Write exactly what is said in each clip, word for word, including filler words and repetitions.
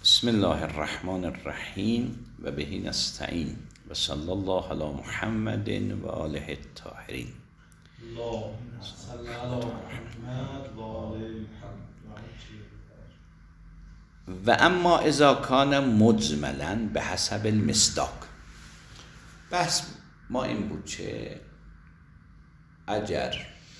بسم الله الرحمن الرحیم و به نستعین و صلی الله علی محمد و آله الطاهرین. اللهم صل علی محمد و آل محمد. و اما اذا کان مجملا به حسب المصداق. بحث ما این بود که اگر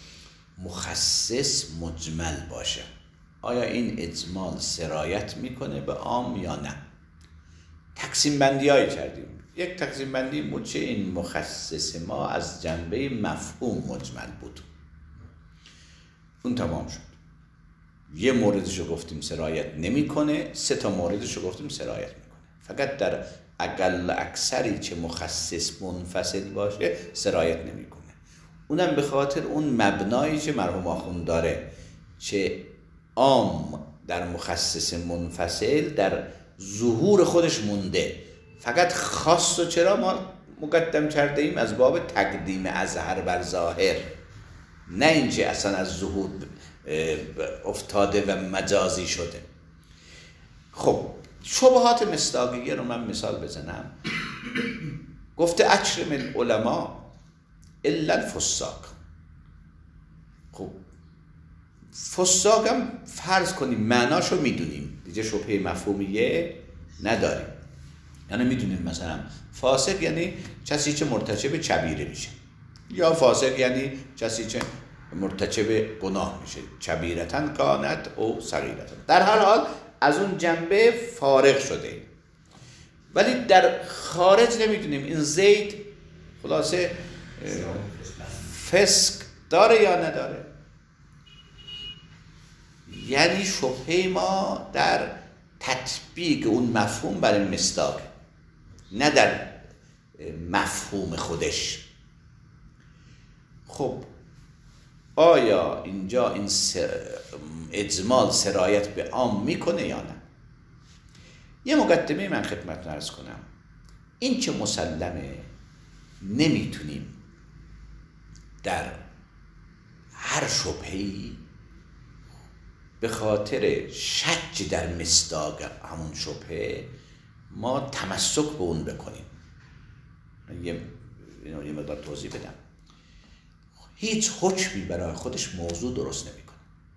مخصص مجمل باشه آیا این اجمال سرایت میکنه به عام یا نه؟ تقسیم بندی هایی کردیم. یک تقسیم بندی بود که این مخصص ما از جنبه مفهوم مجمل بود، اون تمام شد. یه موردشو گفتیم سرایت نمیکنه، سه تا موردشو گفتیم سرایت میکنه. فقط در اقل اکثری که مخصص منفصل باشه سرایت نمیکنه. اونم به خاطر اون مبنایی که مرحوم آخوند داره که عام در مخصص منفصل در ظهور خودش مونده، فقط خاص و چرا ما مقدم کرده ایم از باب تقدیم اظهر بر ظاهر، نه اینکه اصلا از ظهور افتاده و مجازی شده. خب شبهات مصداقیه رو من مثال بزنم. گفته اکرم العلماء الا الفساق. خب فساق هم فرض کنیم معناشو میدونیم دیگه، شبهه مفهومیه نداریم. یعنی میدونیم مثلا فاسق یعنی کسی که مرتکب کبیره میشه، یا فاسق یعنی کسی که مرتکب گناه میشه، کبیرتن کانت او صغیرتن. در هر حال از اون جنبه فارغ شده، ولی در خارج نمیدونیم این زید خلاصه فسق داره یا نداره. یعنی شبهه ما در تطبیق اون مفهوم برای مصداق، نه در مفهوم خودش. خب آیا اینجا این اجمال سرایت به عام میکنه یا نه؟ یه مقدمه من خدمتتون عرض کنم. این که مسلمه نمیتونیم در هر شبهه‌ای به خاطر شک در مصداق همون شبهه ما تمسک به اون بکنیم. یه اینو یه مقدار توضیح بدم. هیچ حکمی برای خودش موضوع درست نمیکنه.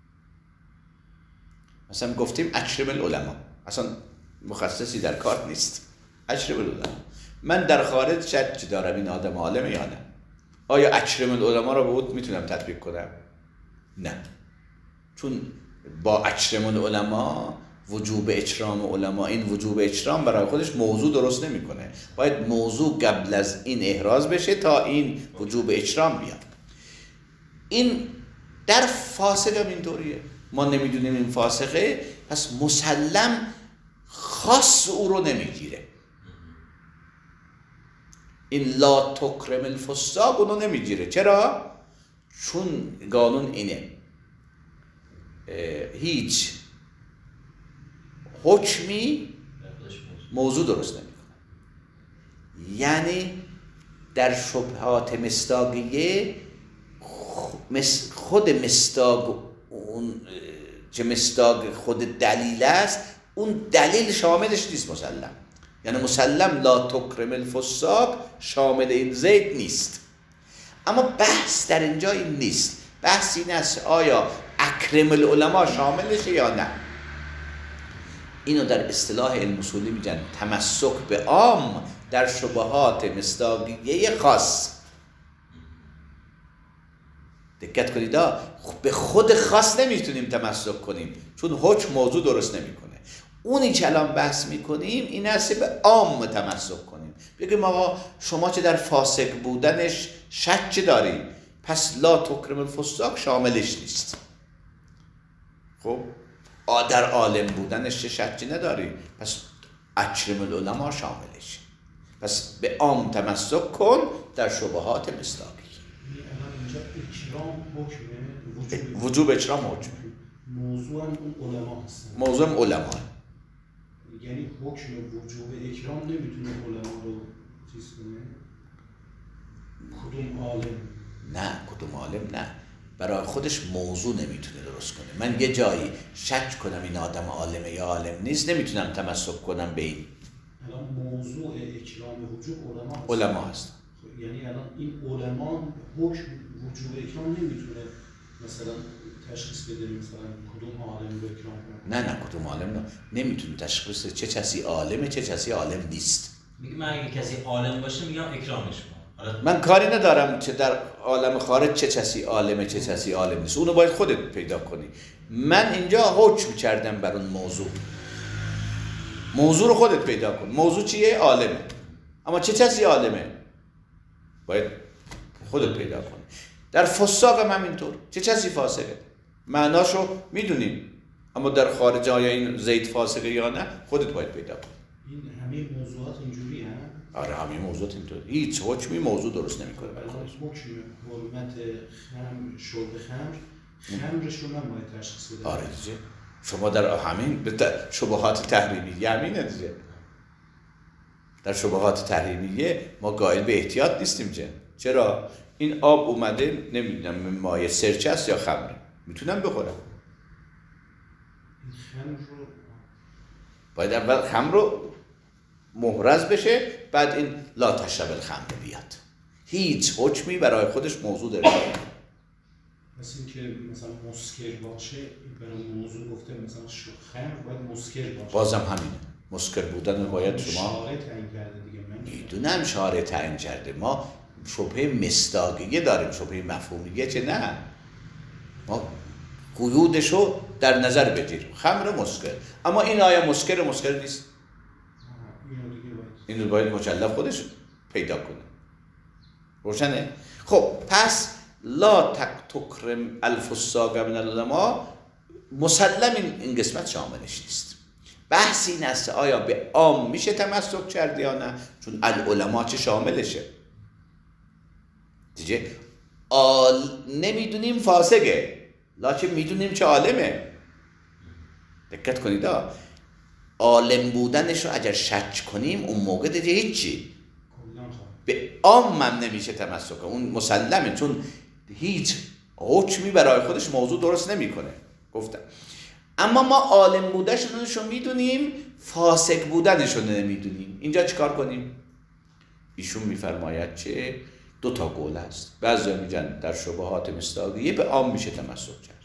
مثلا گفتیم اکرم العلماء، اصلا مخصصی در کار نیست. اکرم العلماء، من در خارج شک دارم این آدم عالمه یا نه. آیا اکرم العلماء رو به اون میتونم تطبیق کنم؟ نه، چون با اکرم العلماء وجوب اکرام علما، این وجوب اکرام برای خودش موضوع درست نمیکنه. باید موضوع قبل از این احراز بشه تا این وجوب اکرام بیاد. این در فاسق هم اینطوریه. ما نمیدونیم این فاسقه، پس مسلم خاص او رو نمیگیره. این لا تکرم الفساق اونو نمیگیره. چرا؟ چون قانون اینه، هیچ حکمی موضوع درست نمیکنه. یعنی در شبهات مصداقیه خود مصداق، اون که مصداق خود دلیل است، اون دلیل شاملش نیست مسلم. یعنی مسلم لا تکرم الفساق شامل این زید نیست. اما بحث در اینجا این نیست. بحث این است آیا اکرم العلماء شاملشه یا نه. اینو در اصطلاح علم اصولی میگن تمسک به عام در شبهات مصداقیه خاص. دقت کنید، به خود خاص نمیتونیم تمسک کنیم چون حکم موضوع درست نمیکنه. اونی که الان بحث میکنیم این است به عام تمسک کنیم. بگیم آقا شما چه در فاسق بودنش شک داری، پس لا تکرم الفساق شاملش نیست. خب در عالم بودنش چه شکی نداری، پس اکرم العلماء شاملش. پس به عام تمسک کن در شبهات مصداقی. اینجا اکرام حکمه، وجوب اکرام حکمه، موضوع هم اون علما هستن. موضوع هم علما، یعنی حکم وجوب اکرام نمیتونه علما رو چیز کنه. کدوم عالم؟ نه کدوم عالم نه. برای خودش موضوع نمیتونه درست کنه. من یه جایی شک کنم این آدم عالمه یا عالم نیست، نمیتونم تمسک کنم به این. الان موضوع اکرام وجوب علما هست. علما هست. یعنی الان این علما حکم وجوب اکرام نمیتونه مثلا تشخیص بده مثلا کدوم عالم رو اکرام کنه؟ نه نه کدوم عالم نه. نمیتونه تشخیص چه کسی عالمه چه کسی عالم نیست. میگه من اگه کسی عالم باشه میگم اکرامش کن. من کاری ندارم چه در عالم خارج چه کسی عالمه چه کسی عالم نیست، اونو باید خودت پیدا کنی. من اینجا حکم کردم بر اون موضوع. موضوع رو خودت پیدا کن. موضوع چیه؟ عالمه. اما چه کسی عالمه باید خودت پیدا کنی. در فساق هم همینطور. چه کسی فاسقه معناشو میدونیم، اما در خارج آیا این زید فاسقه یا نه خودت باید پیدا کنی. این همه موضوعات اینجوری هست؟ آره همین موضوع اینطور. هیچ حکمی موضوع درست نمیکنه. برای حکم حرمت خمر شرب خمر خمرش رو من باید تشخیص بدم. آره دیگه. شما در همین شبهات تحریمیه همینه دیگه. در شبهات تحریمیه ما قائل به احتیاط نیستیم چه؟ چرا؟ این آب اومده نمیدونم مایه سرچه است یا خمره، میتونم بخورم. این خمر رو باید اول خمر رو محرز بشه، بعد این لا تشرب الخمر بیاد. هیچ حکمی برای خودش موضوع داره. مثل این که مثلا مسکر باشه برای موضوع گفته مثلا خمر باید مسکر باشه. بازم همینه. مسکر بودن باید شما شارع تعیین کرده دیگه. من میدونم شارع تعیین کرده. ما شبهه مصداقیه داریم، شبهه مفهومیه چه نه. ما قیودشو در نظر بگیریم. خمر و مسکر. اما این آیا مسکر و مسکر نیست؟ اینو باید مکلف خودش پیدا کنه. روشنه؟ خب پس لا تکرم الفساق من العلماء مسلم این, این قسمت شاملش نیست. بحث این است آیا به عام میشه تمسک کرد یا نه، چون العلماء چه شاملشه دیگه. آل نمیدونیم فاسقه لکن میدونیم چه عالمه. دقت کنید ها، عالم بودنش رو اگر شک کنیم اون موقع دیگه هیچی. به عام من نمیشه تمسک، اون مسلمه، چون هیچ حکمی برای خودش موضوع درست نمیکنه. گفتم اما ما عالم بودنش رو میدونیم، فاسق بودنش رو نمیدونیم. اینجا چیکار کنیم؟ ایشون میفرماید چه دو تا قول است. بعضی میگن در شبهات مصداقیه به عام میشه تمسک کرد.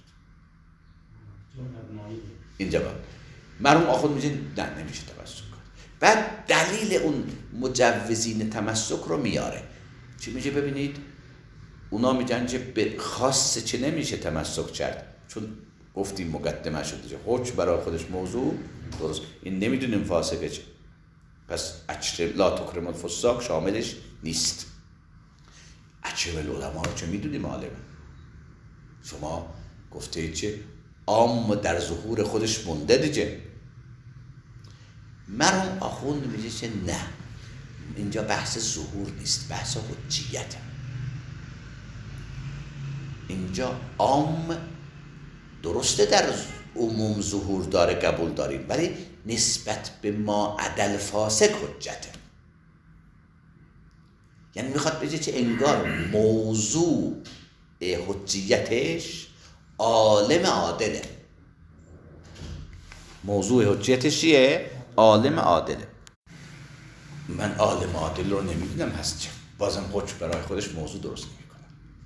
اینجا با مرحوم آخوند میگه نه نمیشه تمسک کرد. بعد دلیل اون مجوزین تمسک رو میاره. چی میگه؟ ببینید اونا میگن که به خاص چه نمیشه تمسک کرد، چون گفتیم مقدمه شد دیگه حکم برای خودش موضوع درست. این نمیدونیم فاسقه چه، پس اچر لا تکرم الفساق شاملش نیست. اچر العلماء رو چه میدونیم عالمه. شما گفته چه عام در ظهور خودش مونده دیگه. مرحوم آخوند میگه که نه، اینجا بحث ظهور نیست، بحث حجیته. اینجا عام درسته در عموم ظهور داره، قبول داریم، ولی نسبت به ما عدل فاسق حجته. یعنی میخواد بگه که انگار موضوع حجیتش عالم عادله. موضوع حجیتش چیه؟ عالم عادله. من عالم عادل رو نمیدونم هست چه، بازم حکم برای خودش موضوع درست نمیکنه.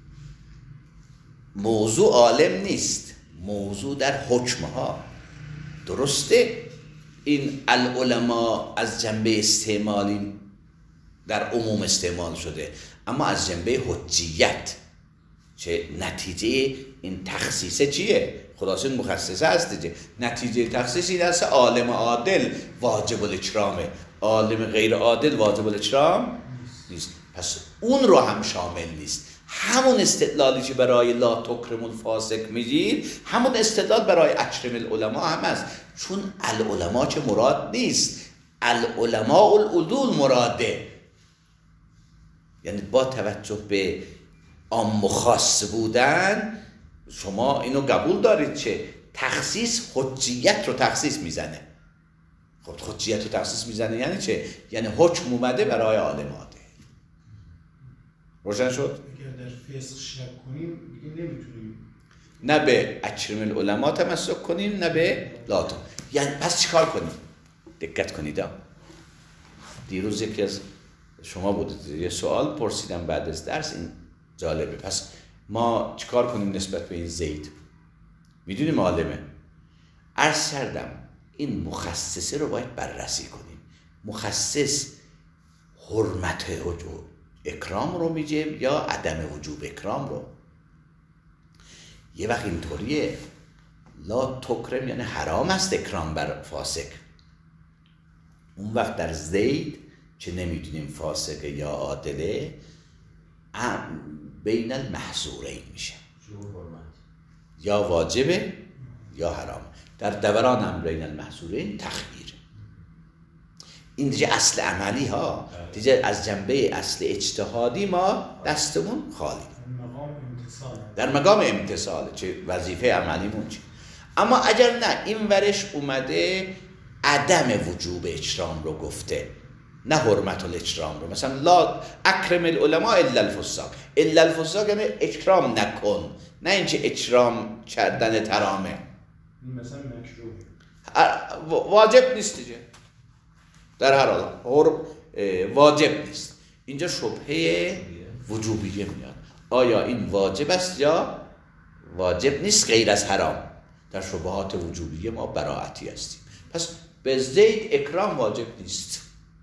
موضوع عالم نیست، موضوع در حکمها. درسته این العلماء از جنبه استعمالی در عموم استعمال شده، اما از جنبه حجیت چه نتیجه این تخصیصه چیه؟ خلاصه این مخصصه هست دیگه. نتیجه تخصیص این است عالم عادل واجب الاکرامه، عالم غیر عادل واجب الاکرام نیست. پس اون رو هم شامل نیست. همون استدلالی که برای لا تکرم الفاسق میگید، همون استدلال برای اکرم العلماء هم هست، چون العلماء چه مراد نیست، العلماء العدول مراده. یعنی با توجه به عام و خاص بودن شما اینو قبول دارید چه تخصیص حجیت رو تخصیص میزنه. خب حجیت رو تخصیص میزنه یعنی چه؟ یعنی حکم اومده برای عالم عادل. روشن شد؟ اگر در فسق شک کنیم دیگه نمیتونیم نه به اکرم العلماء تمسک کنیم نه به لاتو. یعنی پس چیکار کنیم؟ دقت کنید. دیروز یکی از شما بود یه سوال پرسیدم بعد از درس، این جالبه. پس ما چیکار کنیم نسبت به این زید؟ میدونیم عالمه. عرض کردم این مخصصه رو باید بررسی کنیم. مخصص حرمت اکرام رو میگه یا عدم وجوب اکرام رو؟ یه وقت اینطوریه لا تکرم یعنی حرام است اکرام بر فاسق. اون وقت در زید که نمیدونیم فاسقه یا عادله بین المحظورین میشه، یا واجبه یا حرام. در دوران هم بین المحظورین تخییر. این دیگه اصل عملی ها، دیگه از جنبه اصل اجتهادی ما دستمون خالی. در مقام امتصال چه وظیفه عملیمون چی؟ اما اگر نه این ورش اومده عدم وجوب اکرام رو گفته، نه حرمت الاکرام رو. مثلا لا اکرم العلماء الا الفساق. الا الفساق یعنی اکرام نکن، نه اینکه اکرام کردن ترامه. مثلا مکروه واجب نیست دیگه در هر حال، واجب نیست. اینجا شبهه وجوبیه میاد. آیا این واجب است یا واجب نیست غیر از حرام؟ در شبهات وجوبیه ما براعتی هستیم. پس به زید اکرام واجب نیست،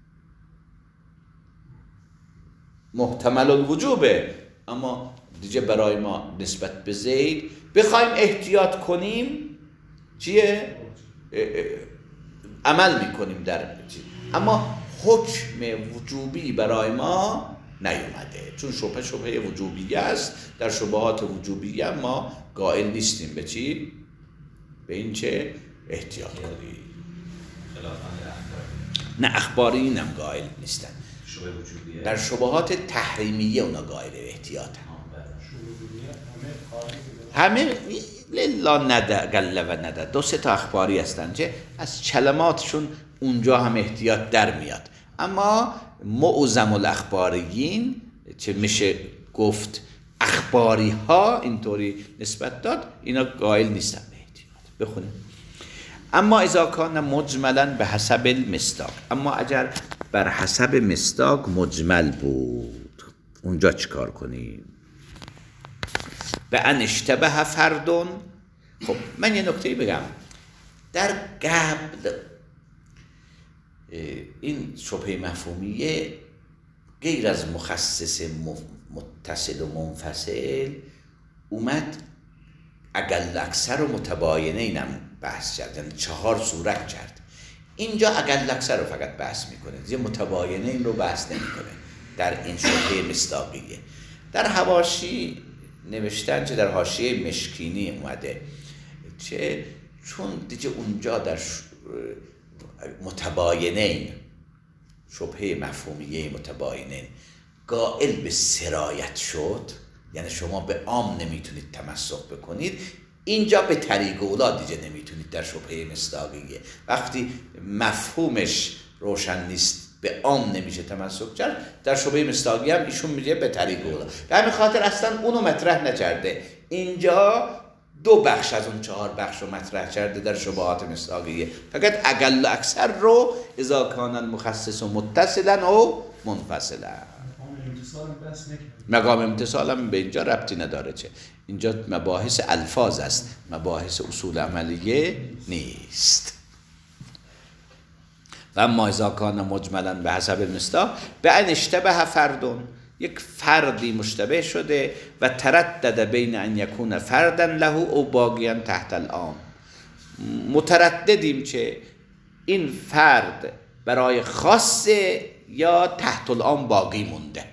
محتمل الوجوبه. اما دیگه برای ما نسبت به زید بخوایم احتیاط کنیم چیه؟ عمل میکنیم در چیه؟ اما حکم وجوبی برای ما نیومده، چون شبهه شبهه وجوبیه است. در شبهات وجوبیه ما قائل نیستیم به چی؟ به این چه احتیاط کنیم. نه اخباری اینم قائل نیستن. در شبهات تحریمیه اونا قائل احتیاط همه للا نده گله و نده. دو سه تا اخباری هستن که از کلماتشون اونجا هم احتیاط در میاد، اما معظم الاخباریین چه میشه گفت اخباری ها اینطوری نسبت داد، اینا قائل نیستن به احتیاط. بخونیم. اما اذا کان مجملا به حسب المصداق، اما اگر بر حسب مصداق مجمل بود، اونجا چیکار کنیم؟ به ان اشتبه فردون. خب من یه نکته بگم. در قبل این شبهه مفهومیه غیر از مخصص متصل و منفصل اومد اقل اکثر و متباینه اینم بحث کرد، یعنی چهار صورت کرد. اینجا اقل اکثر رو فقط بحث میکنه، یه متباینه این رو بحث نمیکنه در این شبهه مصداقیه. در حواشی نوشتن چه در حاشیه مشکینی اومده چه چون دیگه اونجا در متباینین شبهه مفهومیه متباینین قائل به سرایت شد، یعنی شما به عام نمیتونید تمسک بکنید، اینجا به طریق اولا دیگه نمیتونید در شبهه مصداقیه. وقتی مفهومش روشن نیست به عام نمیشه تمسک کرد، در شبهه مصداقیه هم ایشون میگه به طریق اولا. به همین خاطر اصلا اونو مطرح نکرده، اینجا دو بخش از اون چهار بخش رو مطرح کرده در شبهات مصداقیه. فقط اقل و اکثر رو اذا کان المخصص متصلا و منفصلا. مقام امتصال هم به اینجا ربطی نداره، چه اینجا مباحث الفاظ است، مباحث اصول عملیه نیست. و اما اذا کان مجملا به حسب المصداق به ان اشتبه فردون، یک فردی مشتبه شده و تردد بین ان یکون فردا له او باقیا تحت العام، مترددیم که این فرد برای خاصه یا تحت العام باقی مونده.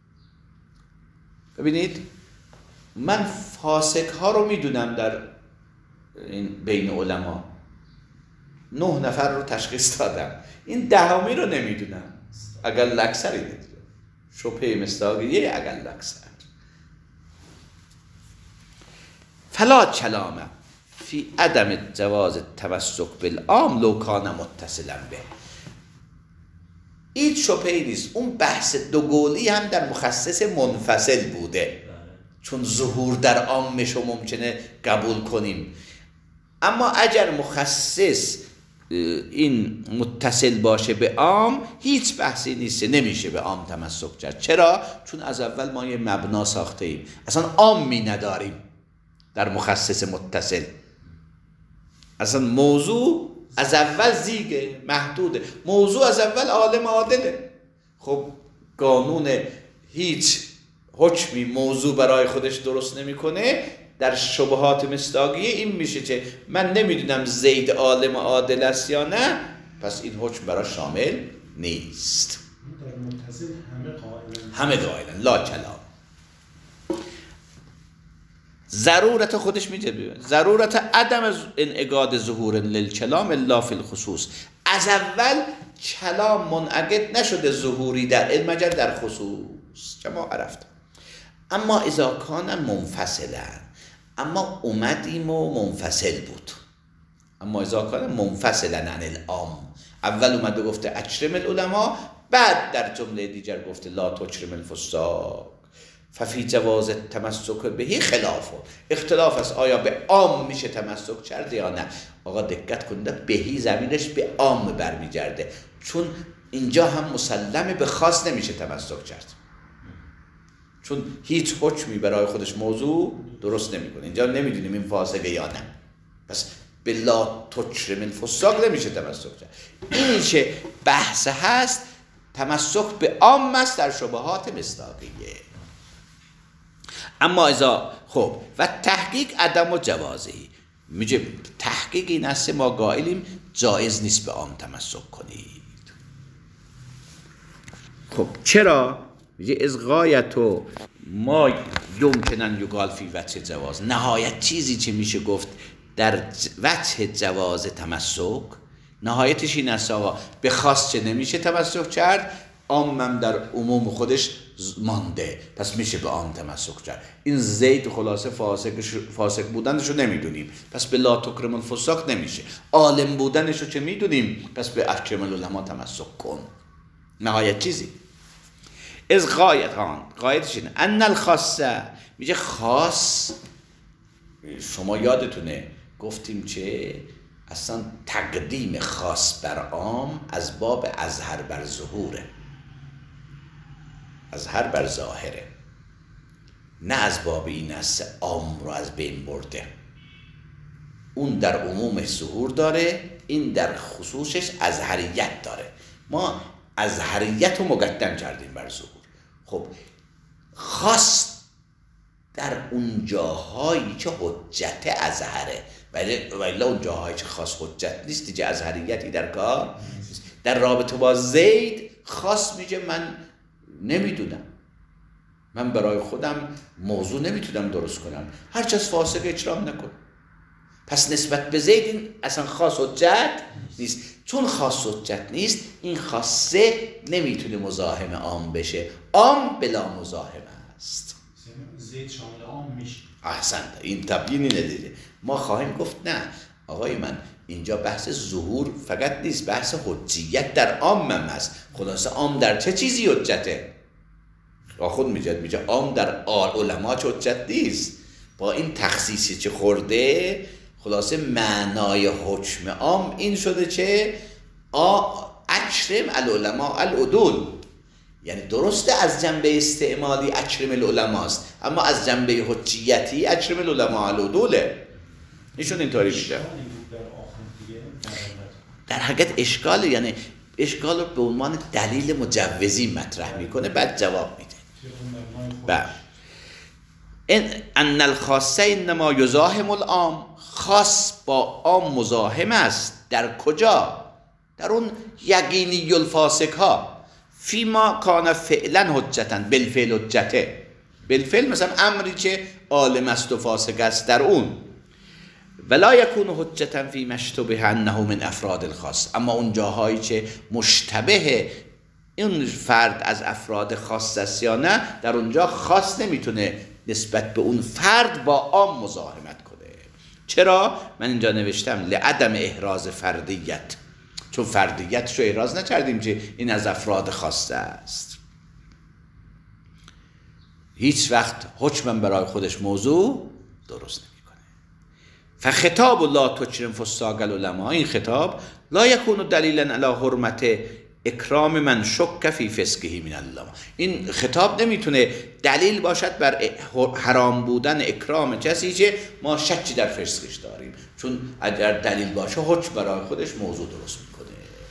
ببینید من فاسق ها رو میدونم در این بین علما، نه نفر رو تشخیص دادم، این دهمی رو نمیدونم. اقل اکثری دیگه شبهه مصداقیه اقل اکثر. فلا کلام فی عدم جواز التمسک بالعام لو کان متصلا به. هیچ شبهه‌ای نیست اون بحث دوگلی هم در مخصص منفصل بوده، چون ظهور در عامش رو ممکنه قبول کنیم. اما اگر مخصص این متصل باشه به عام، هیچ بحثی نیست، نمیشه به عام تمسک کرد. چرا؟ چون از اول ما یه مبنا ساخته ایم، اصلا عامی نداریم در مخصص متصل. اصلا موضوع از اول زیگه، محدوده. موضوع از اول عالم عادله. خب قانون هیچ حکمی موضوع برای خودش درست نمیکنه. در شبهات مصداقیه این میشه که من نمیدونم زید عالم عادل است یا نه، پس این حکم برای شامل نیست. در متصل همه قائلن، همه قائلن لا کلام. ضرورت خودش میگه ضرورت عدم انعقاد ظهور للکلام الا فی الخصوص. از اول کلام منعقد نشده ظهوری در علم مگر در خصوص کما عرفت. اما اذا کان منفصلا، اما اومدیم و منفصل بود. اما اذا کان منفصلا عن العام، اول اومده گفته اکرم العلماء، بعد در جمله دیگر گفته لا تکرم الفساق، ففی جواز تمسک بهی خلاف. اختلاف است آیا به عام میشه تمسک کرد یا نه. آقا دقت کنید، بهی ضمیرش به عام برمیگرده، چون اینجا هم مسلمه به خاص نمیشه تمسک کرد، چون هیچ حکمی برای خودش موضوع درست نمیکنه. اینجا نمیدونیم این فاسقه یا نه، پس به لا تکرم الفساق نمیشه تمسک کرد. این چه بحث هست، تمسک به عام است در شبهات مصداقیه. اما اذا خب و تحقیق عدم و جوازی، میگه تحقیق این است ما قائلیم جایز نیست به عام تمسک کنید. خب چرا؟ میگه از غایتو ما یمکنن یقال فی وجه جواز، نهایت چیزی که میشه گفت در وجه جواز تمسک، نهایتش این است آقا به خاص چه نمیشه تمسک کرد، عامم در عموم خودش مانده، پس میشه به عام تمسک کرد. این زید خلاصه فاسق فاسق بودنش رو نمیدونیم، پس به لا تکرم الفساق نمیشه. عالم بودنش رو چه میدونیم، پس به اکرم العلماء تمسک کن. نهایت چیزی از غایت هان، غایتش اینه ان الخاصه، میگه خاص. شما یادتونه گفتیم که اصلا تقدیم خاص بر عام از باب اظهر بر ظهوره، اظهر بر ظاهره، نه از باب این است عام رو از بین برده. اون در عمومش ظهور داره، این در خصوصش اظهریت داره. ما اظهریت رو مقدم کردیم بر ظهور. خب خاص در اون جاهایی که حجت اظهره، ولی ولی اون جاهایی که خاص حجت نیست دیگه اظهریتی در کار نیست. در رابطه با زید خاص میگه من نمیدونم، من برای خودم موضوع نمیتونم درست کنم، هرچه از فاسق اکرام نکن. پس نسبت به زید این اصلا خاص حجت نیست. چون خاص حجت نیست، این خاصه نمیتونه مزاحم عام بشه، عام بلا مزاحم است. زید شامل عام میشه. احسنت، این تبیینی ندیده. ما خواهیم گفت نه آقای من، اینجا بحث ظهور فقط نیست، بحث حجیت در عام هم هست. خلاصه عام در چه چیزی حجته؟ خود میجد میگه عام در علما چه حجت نیست. با این تخصیصی که خورده، خلاصه معنای حکم عام این شده که اکرم العلماء العدول، یعنی درسته از جنبه استعمالی اکرم العلماء است، اما از جنبه حجیتی اکرم العلماء العدوله. ایشون اینطوری میشه. در حقیقت اشکال، یعنی اشکال رو به عنوان دلیل مجوزی مطرح میکنه، بعد جواب میده. بعد ان الخاصه انما یزاحم العام، خاص با عام مزاحم است. در کجا؟ در اون یقینی الفاسق ها. فیما کان فعلا حجتا، بالفعل حجته، بالفعل مثلا امری که عالم است و فاسق است در اون. ولا یکون حجتا فی مشتبه انه من افراد الخاص، اما اون جاهایی که مشتبه این فرد از افراد خاص است یا نه، در اونجا خاص نمیتونه نسبت به اون فرد با عام مزاحمت کنه. چرا؟ من اینجا نوشتم لعدم احراز فردیت، چون فردیتش رو احراز نکردیم که این از افراد خاصه است. هیچ وقت حکم برای خودش موضوع درست نمیکنه. فخطاب لا تکرم فساق العلماء، این خطاب لا یکون دلیلا علی حرمت اکرام من شک فی فسقه من الله، این خطاب نمیتونه دلیل باشد بر حرام بودن اکرام کسی که ما شکی در فسقش داریم، چون اگر دلیل باشه حکم برای خودش موضوع درست میکنه.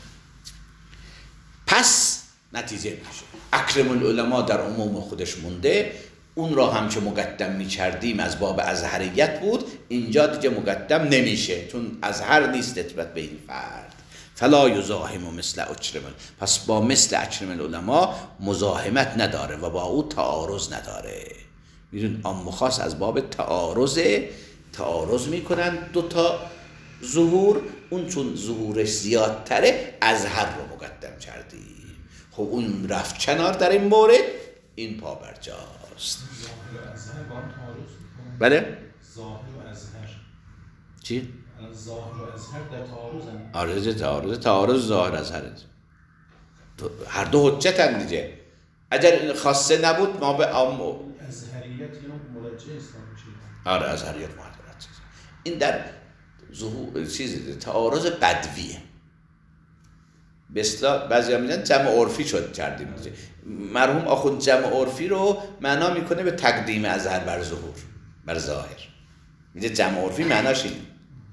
پس نتیجه میشه اکرم العلماء در عموم خودش مونده، اون را هم که مقدم میکردیم از باب ازهریت بود، اینجا دیگه مقدم نمیشه چون ازهر نیست نسبت به این فرد. فلا یزاحم مثل اکرم، پس با مثل اکرم العلماء مزاحمت نداره و با او تعارض نداره. میدون عام و خاص از باب تعارض تعارض میکنن دو تا ظهور، اون چون ظهورش زیادتره ازهر رو مقدم کردیم. خب اون رفت کنار در این مورد، این پا برجاست. ظاهر و ازهر با هم تعارض میکنن. بله؟ ظاهر و ازهر چی؟ ظاهر و ازهر در تعارضن. آره تعارض تعارض ظاهر ازهر هر دو حجتن دیگه. اگر این خاصه نبود ما به عام ازهریت یا مرجع اسلام میشه. آره ازهریت محدث. این در ظهور چیزی تعارض بدویه. به اصطلاح بعضیا میگن جمع عرفی شد کردیم دیگه. مرحوم آخوند جمع عرفی رو معنا میکنه به تقدیم ازهر بر ظهور بر ظاهر. میگه جمع عرفی معناش اینه.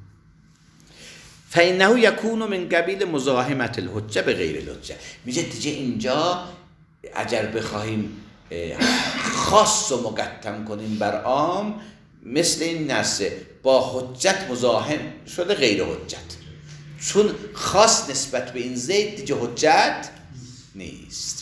فإنه یکون من قبیل مزاحمت الحجه به غیر الحجه. میگه دیگه اینجا اگر بخواهیم خاص و مقدم کنیم بر عام، مثل این نسه با حجت مزاحم شده غیر حجت، چون خاص نسبت به این زید دیگه حجت نیست.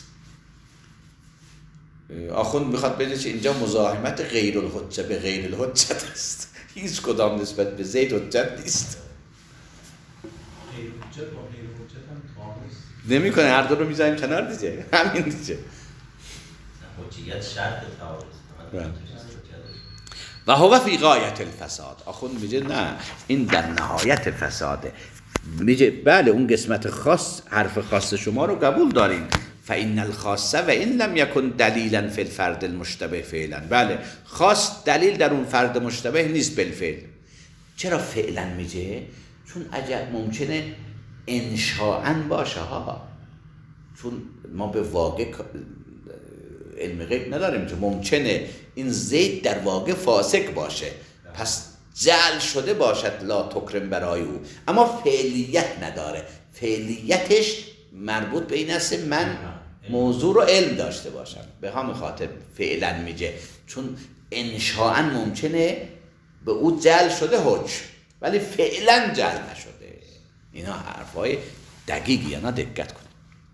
آخوند میخواد بگه که اینجا مزاحمت غیر الحجه به غیر الحجت است، هیچ کدام نسبت به زید حجت نیست. غیر حجت با غیر حجت هم تعارض نمی کنه، هر دو رو میذاریم کنار دیگه، همین دیگه. حجیت شرط تعارض و هو فی غایت الفساد. آخوند میگه نه این در نهایت فساده. میگه بله اون قسمت خاص، حرف خاص شما رو قبول داریم. فإن الخاصه و این لم یکن دلیلا فی الفرد المشتبه فعلا. بله خاص دلیل در اون فرد مشتبه نیست بالفعل. چرا فعلا میگه؟ چون اگر ممکنه انشاءً باشه ها، چون ما به واقع علم غیب نداریم که ممکنه این زید در واقع فاسق باشه، پس جعل شده باشد لا تکرم برای او، اما فعلیت نداره. فعلیتش مربوط به این است من موضوع رو علم داشته باشم، به همین خاطر فعلا میگه، چون انشاءً ممکنه به او جعل شده حکم ولی فعلا جعل نشده. اینا حرفای دقیقی، اینا دقت کنید.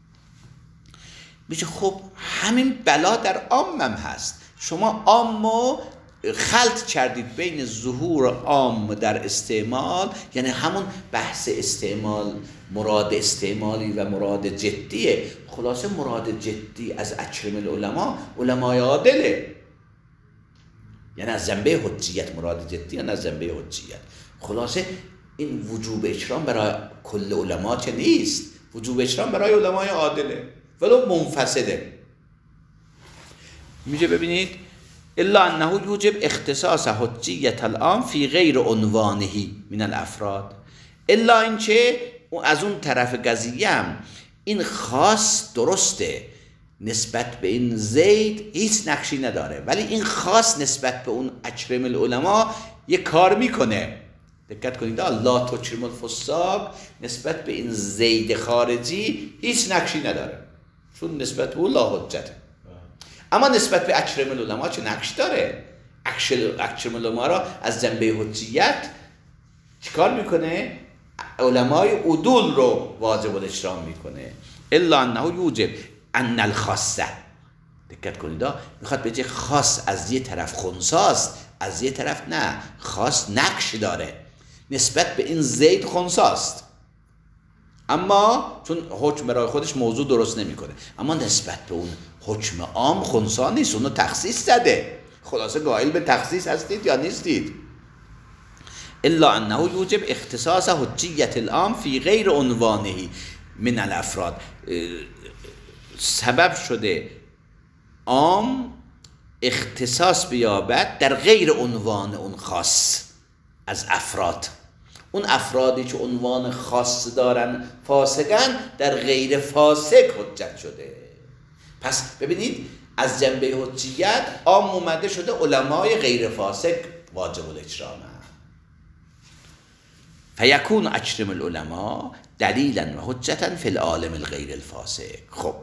میشه خب همین بلا در عامم هست. شما عامو خلط کردید بین ظهور عام در استعمال، یعنی همون بحث استعمال، مراد استعمالی و مراد جدیه. خلاصه مراد جدی از اکرم العلماء علمای عادله، یعنی از جنبه حجیت مراد جدی، یعنی از جنبه حجیت. خلاصه این وجوب اکرام برای کل علما چه نیست، وجوب اکرام برای علمای عادله ولو منفسده. میگه ببینید الا انه یوجب اختصاص حجیت العام فی غیر عنوانه من الافراد. الا اینکه از اون طرف قضیه هم این خاص درسته نسبت به این زید هیچ نقشی نداره، ولی این خاص نسبت به اون اکرم العلماء یه کار میکنه. دقت کنید لا تکرم الفساق نسبت به این زید خارجی هیچ نقشی نداره، چون نسبت به اون لا حجته. اما نسبت به اکرم العلماء چه نقش داره؟ اکرم العلماء را از جنبه حجیت چیکار میکنه؟ علمای عدول رو واجب الاکرام میکنه. الا انه یوجب ان الخاصه. دقت کنید میخواد بگه خاص از یه طرف خنثاست، از یه طرف نه، خاص نقش داره، نسبت به این زید خنثاست، اما چون حکم برای خودش موضوع درست نمیکنه، اما نسبت به اون حکم عام خنثی نیست، اونو تخصیص زده. خلاصه قائل به تخصیص هستید یا نیستید؟ الا انه یوجب اختصاص حجیت العام فی غیر عنوانه من الافراد. سبب شده عام اختصاص بیابد در غیر عنوان اون خاص از افراد. اون افرادی که عنوان خاص دارن فاسقن، در غیر فاسق حجت شده. پس ببینید از جنبه حجیت عام اومده شده علمای غیر فاسق واجب الاجرام. فیکون اکرم العلماء دلیلا و حجتا فی العالم الغیر الفاسق. خب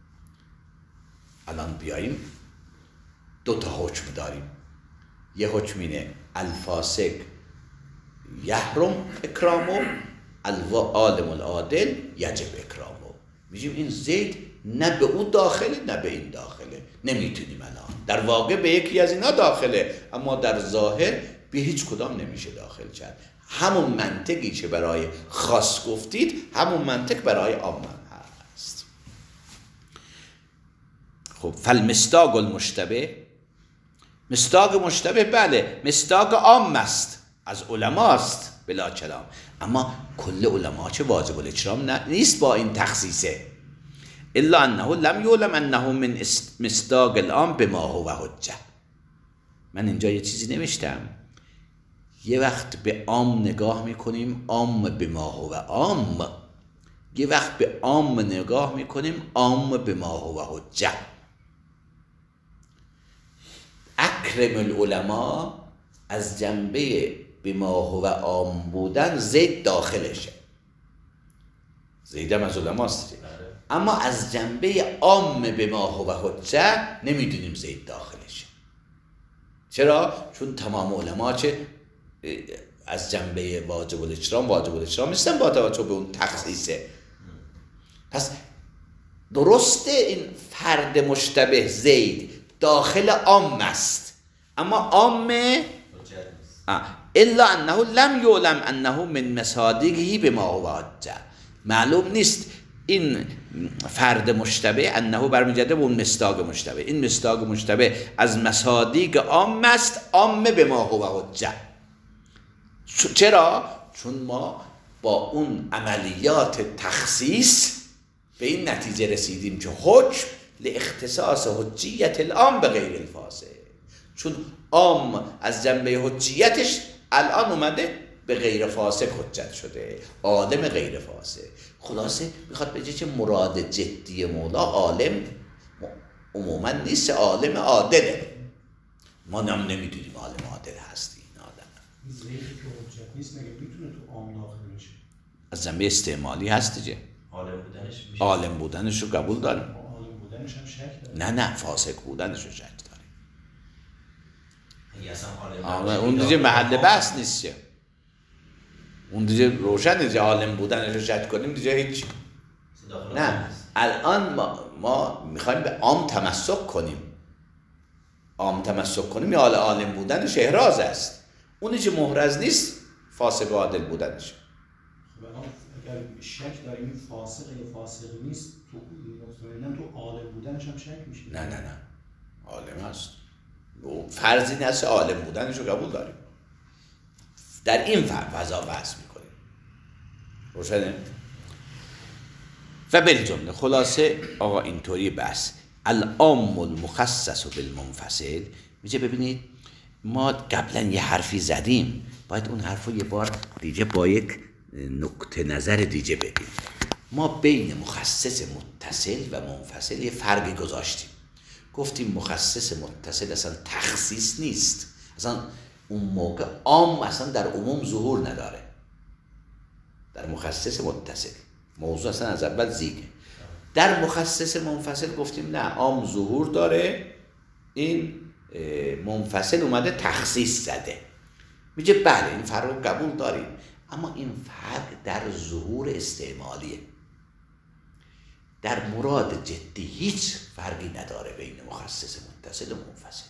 الان بیاییم دو تا حکم داریم. یه حکم اینه الفاسق یحرم اکرامو، العالم العادل یجب اکرامو. میگیم این زید نه به او داخله نه به این داخله، نمیتونیم الان در واقع به یکی از اینا داخله، اما در ظاهر به هیچ کدام نمیشه داخل کرد. همون منطقی که برای خاص گفتید همون منطق برای عام هست. خب فالمصداق المشتبه، مصداق مشتبه بله مصداق عام است، از علماست بلا کلام، اما کل علما چه واجب الاجرام نیست با این تخصیصه. الا انه لم یعلم انه من مصداق العام بما هو حجه. من اینجا یه چیزی نوشتم، یه وقت به عام نگاه میکنیم عام بما هو عام، یه وقت به عام نگاه میکنیم عام بما هو حجه. اکرم العلماء از جنبه بما هو عام بودن زید داخلشه، زیدم از علماست، اما از جنبه عام بما هو حجه نمیدونیم زید داخلشه. چرا؟ چون تمام علما چه از جنبه واجب الاجرام واجب الاجرام نیستن با توجه به اون تخصیصه. پس درسته این فرد مشتبه زید داخل عام است، اما عام الا انه لم یعلم انه من مصادیقه بما هو حجه. معلوم نیست این فرد مشتبه انه برمیگرده به اون مصداق مشتبه، این مصداق مشتبه از مصادیق عام است، عام بما هو حجه. چرا؟ چون ما با اون عملیات تخصیص به این نتیجه رسیدیم که حکم لاختصاص حجیت العام به غیر الفاسق، چون عام از جنبه حجیتش الان اومده به غیر فاسق حجت شده، عالم غیر فاسق. خلاصه میخواد بگه که مراد جدی مولا عالم عموما نیست، عالم عادله. ما نم نمیدونیم عالم عادل هستی این آدم. زیدی که حجت نیست مگه میتونه تو عام داخل بشه؟ از جنبه استعمالی هست دیگه. عالم بودنش میشه. عالم بودنش رو قبول داریم. عالم بودنش هم شک داریم. نه نه فاسق بودنش رو شک داریم. اگه اصلا عالم آره اون دیگه محل بحث نیست که. اون دیگه روشن دیگه عالم بودنش رو شک کنیم دیگه هیچ. نه الان ما, ما میخوایم به عام تمسک کنیم. عام تمسک کنیم یا عالم بودنش احراز است. اونی که محرز نیست فاسق و عادل بودنش. خب الان اگر شک داریم این فاسق یا فاسق نیست تو مطمئنا تو عالم بودنش هم شک میشه. نه نه نه عالم هست. فرضی نیست عالم بودنش رو قبول داریم. در این فضا بحث میکنیم. روشنه؟ و بالجمله خلاصه آقا اینطوری بحث العام المخصص بالمنفصل میشه. ببینید ما قبلا یه حرفی زدیم، باید اون حرف رو یه بار دیگه با یک نکته نظر دیگه بگیم. ما بین مخصص متصل و منفصل یه فرقی گذاشتیم. گفتیم مخصص متصل اصلا تخصیص نیست، اصلا اون موقع عام اصلا در عموم ظهور نداره. در مخصص متصل موضوع اصلا از اول زیگه. در مخصص منفصل گفتیم نه عام ظهور داره، این منفصل اومده تخصیص زده. میگه بله این فرق رو قبول داریم، اما این فرق در ظهور استعمالیه. در مراد جدی هیچ فرقی نداره بین مخصص متصل و منفصل.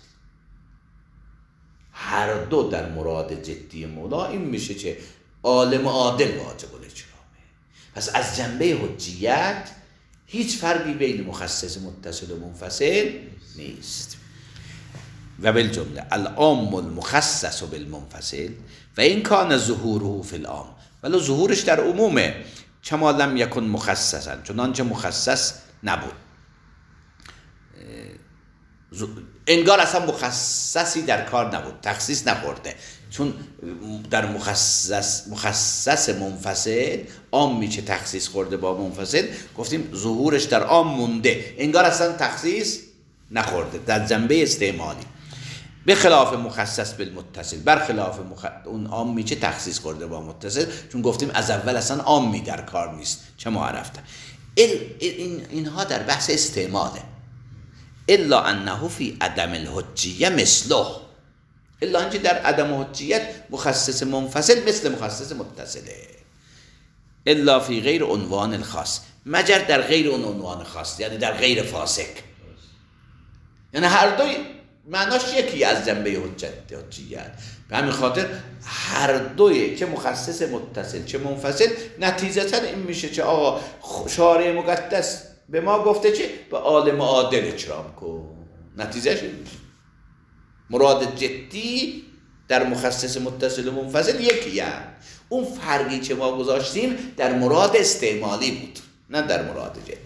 هر دو در مراد جدی مولا این میشه که عالم عادل واجب الاجرامه. پس از جنبه حجیت هیچ فرقی بین مخصص متصل و منفصل نیست. و بالجمله العام المخصص بالمنفصل و این کان ظهوره فی العام، ولی ظهورش در عمومه، کما لم یکن مخصصا، چنانچه مخصص نبود. انگار اصلا مخصصی در کار نبود، تخصیص نخورده، چون در مخصص مخصص منفصل عام میشه تخصیص خورده با منفصل، گفتیم ظهورش در عام مونده، انگار اصلا تخصیص نخورده در جنبه استعمالی. به خلاف مخصص بالمتصل، برخلاف مخ... اون عام میشه تخصیص خورده با متصل، چون گفتیم از اول اصلا عامی در کار نیست، چه ما عرفته. این اینها در بحث استعماله. الا انه فی عدم الحجیه مثله، الا انجی در عدم حجیت مخصص منفصل مثل مخصص متصله. الا فی غیر عنوان الخاص، مگر در غیر اون عنوان خاص، یعنی در غیر فاسق، یعنی هر دوی معناش یکی از جنبه حجت حجیت. به همین خاطر هر دوی، چه مخصص متصل چه منفصل، نتیجتا این میشه چه آقا شارع مقدس به ما گفته چه به عالم عادل اکرام کن، نتیجهش این میشه. مراد جدی در مخصص متصل و منفصل یکیه، اون فرقی که ما گذاشتیم در مراد استعمالی بود، نه در مراد جدی.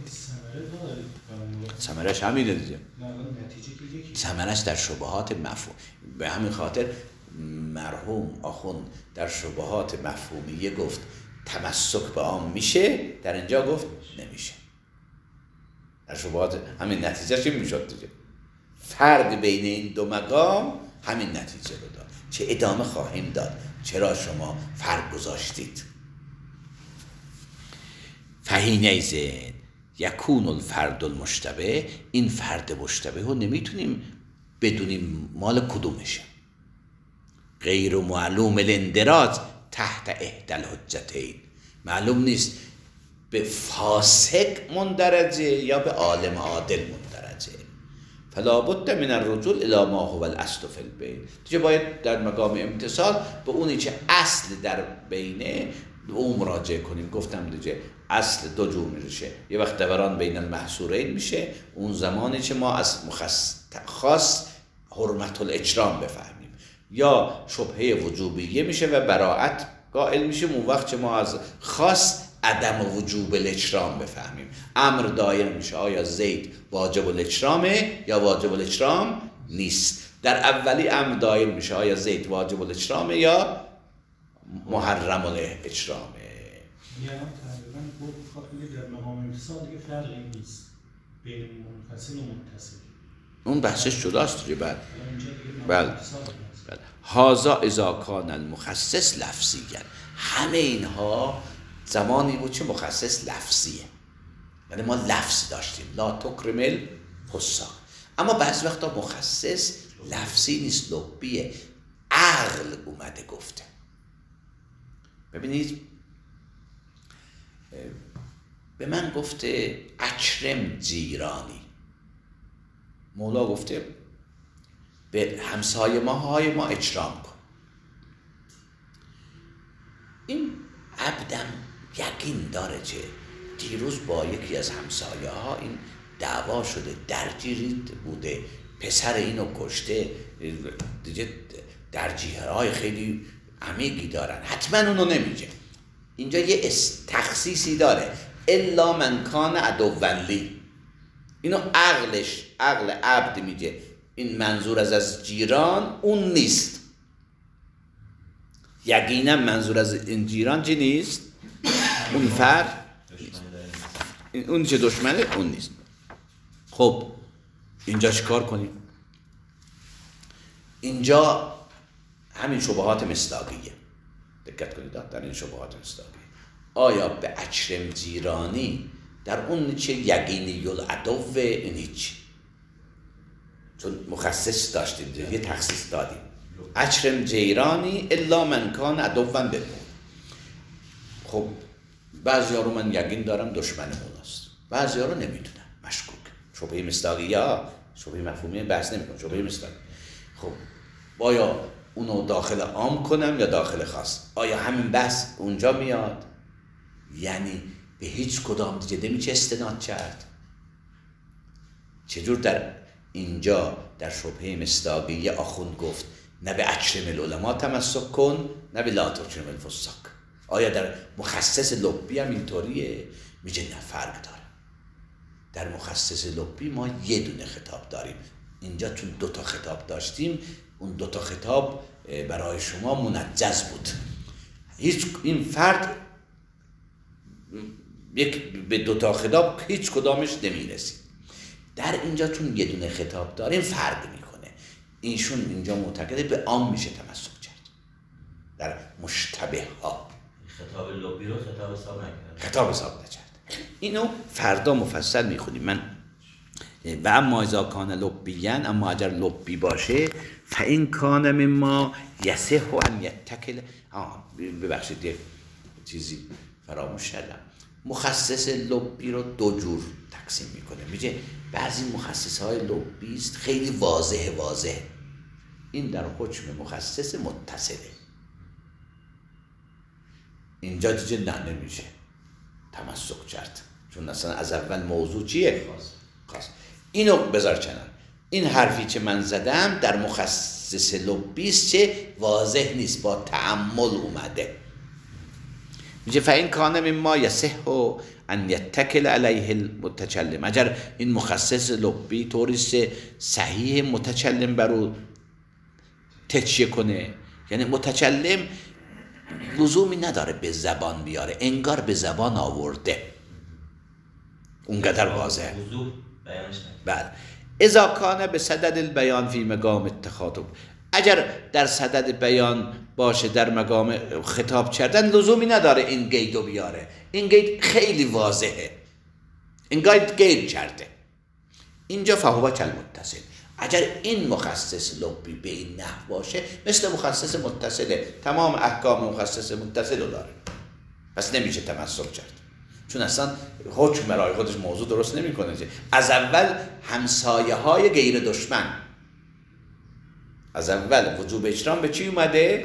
ثمرش همینه دیگه، ثمرش در شبهات مفهوم. به همین خاطر مرحوم آخوند در شبهات مفهومیه گفت تمسک به عام میشه، در اینجا گفت نمیشه. در شبهات همین نتیجه چی میشد دیگه، فرق بین این دو مقام همین نتیجه رو داد. چه ادامه خواهیم داد چرا شما فرق گذاشتید. فحینئذ یکون الفرد المشتبه، این فرد مشتبه رو نمیتونیم بدونیم مال کدومشه. غیر معلوم الاندراج تحت احدى الحجتین، معلوم نیست به فاسق مندرجه یا به عالم عادل مندرجه. فلا بد من الرجوع الی ما هو الاصل فی البین، دیگه باید در مقام امتصال به اونی که اصل در بینه به اون مراجعه کنیم. گفتم دیگه اصل دو جور میشه، یه وقت دوران بین المحصورین میشه، اون زمانی که ما از خاص حرمت الاکرام بفهمیم، یا شبهه وجوبیه میشه و براءت قائل میشیم، اون وقت که ما از خاص عدم وجوب الاکرام بفهمیم. امر دایر میشه آیا زید واجب الاکرامه یا واجب الاکرام نیست. در اولی امر دایر میشه آیا زید واجب الاکرامه یا محرم الاکرامه. یعنی تقریبا بخواد بگه در مقام امتصال دیگه فرقی نیست بین منفصل و متصل، اون بحثش جداست دیگه. بعد بله بله هذا اذا کان المخصص لفظیه، همه اینها زمانی بود که مخصص لفظیه، یعنی ما لفظ داشتیم لا تکرم الفساق. اما بعضی وقتا مخصص لفظی نیست، لبیه، عقل اومده گفته. ببینید به من گفته اکرم جیرانی، مولا گفته به همسایه ما های ما اکرام کن. این عبدم یقین داره که دیروز با یکی از همسایه ها این دعوا شده، درگیری بوده، پسر اینو کشته، دیگه درجیه های خیلی عمیقی دارن، حتما اونو نمیگه. اینجا یه تخصیصی داره، الا من کان عدوا لی، اینو عقلش عقل عبد میگه این منظور از از جیران اون نیست، یقینا منظور از این جیران چی نیست، اون فرد اون چه دشمنه اون نیست. خب اینجا چیکار کنیم؟ اینجا همین شبهات مصداقیه، دقت کنید در این شبهات مصداقیه. آیا به اکرم جیرانی در اون چه یقینی العدو این هیچ، چون مخصص داشتیم یه تخصیص دادیم، اکرم جیرانی الا من کان عدوا به. خب بعضی ها رو من یقین دارم دشمن مولاست، بعضی ها رو نمیدونم مشکوک. شبهه مصداقیه ها، شبهه مفهومی بحث نمیکنم، شبهه مصداقی. خب آیا اونو داخل عام کنم یا داخل خاص؟ آیا همین بحث اونجا میاد؟ یعنی به هیچ کدام دیگه نمیشه استناد کرد. چجور در اینجا در شبهه مصداقیه آخوند گفت نه به اکرم العلماء تمسک کن نه به لا تکرم الفساق. آیا در مخصص لبی هم اینطوریه؟ میگه نه، فرق داره. در مخصص لبی ما یه دونه خطاب داریم، اینجا چون دوتا خطاب داشتیم اون دوتا خطاب برای شما منجز بود. هیچ این فرد یک به دوتا خطاب هیچ کدامش نمیرسید. در اینجا چون یه دونه خطاب داریم فرق میکنه. ایشون اینجا معتقده به عام میشه تمسک کرد در مشتبه ها. خطاب لبی رو خطاب حساب نکرد. خطاب حساب نکرد. اینو فردا مفصل میخونیم. من و اما اذا کان لبیان، اما اگر لبی باشه فإن کان مما یصح ان یتکل. ببخشید یه چیزی فراموش کردم. مخصص لبی رو دو جور تقسیم میکنه. میگه بعضی مخصص های لبی است خیلی واضح واضح، این در حکم مخصص متصله. اینجا دیگه نه نمیشه تمسک کرد، چون اصلا از اول موضوع چیه؟ خاص. اینو بذار کنار. این حرفی که من زدم در مخصص لبی است چه واضح نیست، با تأمل اومده. میگه فإن کان مما یصح ان یتکل علیه المتکلم، اگر این مخصص لبی طوریست صحیح متکلم برو تکیه کنه، یعنی متکلم لزومی نداره به زبان بیاره، انگار به زبان آورده، اونقدر واضحه. بله. اذا کان به صدد البیان فی مقام التخاطب، اگر در صدد بیان باشه در مقام خطاب کردن لزومی نداره این قیدو بیاره، این قید خیلی واضحه، این قید قید کرده اینجا. فهو کالمتصل، اگر این مخصص لبی به این نحو باشه مثل مخصص متصله، تمام احکام مخصص متصل رو داره، پس نمیشه تمسک کرد، چون اصلا حکم برای خودش موضوع درست نمیکنه. از اول همسایه های غیر دشمن، از اول وجوب اجرام به چی اومده؟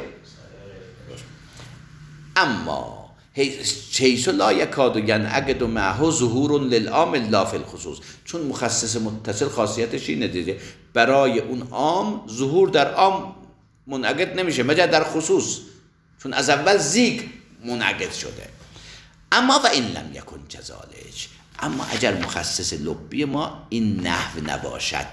اما حیث لا یکاد ینعقد معه ظهور للعام الا فی الخصوص، چون مخصص متصل خاصیتش اینه دیگه، برای اون عام ظهور در عام منعقد نمیشه مگر در خصوص، چون از اول زیگ منعقد شده. اما و این لم یکن کذالک، اما اگر مخصص لبی ما این نحو نباشد،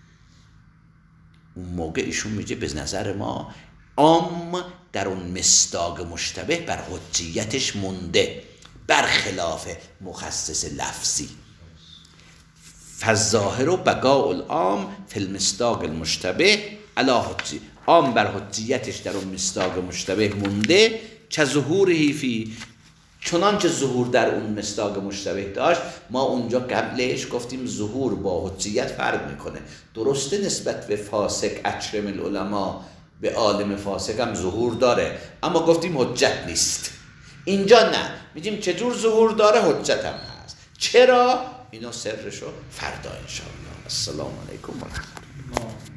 اون موقع ایشون میگه به نظر ما عام در اون مصداق مشتبه بر حجیتش مونده، برخلاف مخصص لفظی. فالظاهر بقاء العام فی المصداق المشتبه علی حجی، عام بر حجیتش در اون مصداق مشتبه مونده، که ظهوری فی، چنان که ظهور در اون مصداق مشتبه داشت. ما اونجا قبلش گفتیم ظهور با حجیت فرق میکنه. درسته نسبت به فاسق اکرم العلماء، به عالم فاسق هم ظهور داره، اما گفتیم حجت نیست. اینجا نه، میگیم چجور ظهور داره حجت هم هست. چرا؟ اینو سرشو فردا انشاءالله. السلام علیکم و رحمت الله.